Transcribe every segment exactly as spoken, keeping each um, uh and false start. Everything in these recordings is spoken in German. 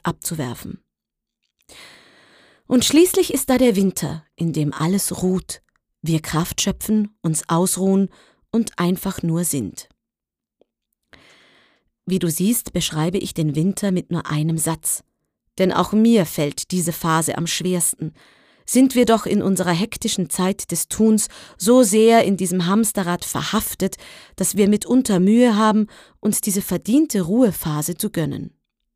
abzuwerfen. Und schließlich ist da der Winter, in dem alles ruht, wir Kraft schöpfen, uns ausruhen und einfach nur sind. Wie du siehst, beschreibe ich den Winter mit nur einem Satz. Denn auch mir fällt diese Phase am schwersten. Sind wir doch in unserer hektischen Zeit des Tuns so sehr in diesem Hamsterrad verhaftet, dass wir mitunter Mühe haben, uns diese verdiente Ruhephase zu gönnen.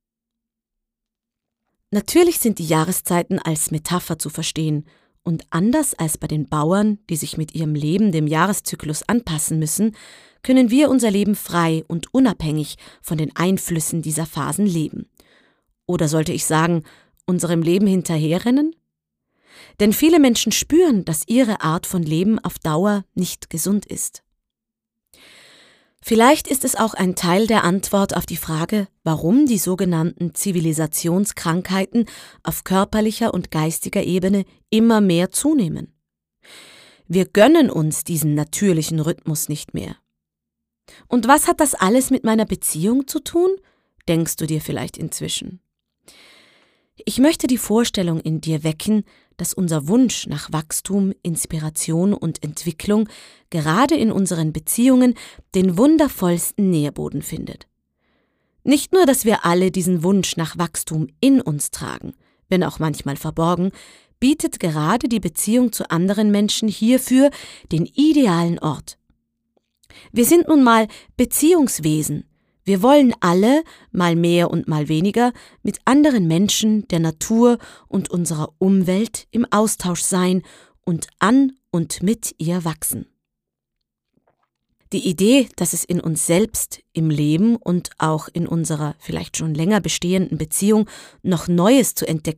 Natürlich sind die Jahreszeiten als Metapher zu verstehen und anders als bei den Bauern, die sich mit ihrem Leben dem Jahreszyklus anpassen müssen, können wir unser Leben frei und unabhängig von den Einflüssen dieser Phasen leben. Oder sollte ich sagen, unserem Leben hinterherrennen? Denn viele Menschen spüren, dass ihre Art von Leben auf Dauer nicht gesund ist. Vielleicht ist es auch ein Teil der Antwort auf die Frage, warum die sogenannten Zivilisationskrankheiten auf körperlicher und geistiger Ebene immer mehr zunehmen. Wir gönnen uns diesen natürlichen Rhythmus nicht mehr. Und was hat das alles mit meiner Beziehung zu tun? Denkst du dir vielleicht inzwischen. Ich möchte die Vorstellung in dir wecken, dass unser Wunsch nach Wachstum, Inspiration und Entwicklung gerade in unseren Beziehungen den wundervollsten Nährboden findet. Nicht nur, dass wir alle diesen Wunsch nach Wachstum in uns tragen, wenn auch manchmal verborgen, bietet gerade die Beziehung zu anderen Menschen hierfür den idealen Ort. Wir sind nun mal Beziehungswesen. Wir wollen alle, mal mehr und mal weniger, mit anderen Menschen, der Natur und unserer Umwelt im Austausch sein und an und mit ihr wachsen. Die Idee, dass es in uns selbst, im Leben und auch in unserer vielleicht schon länger bestehenden Beziehung noch Neues zu entdecken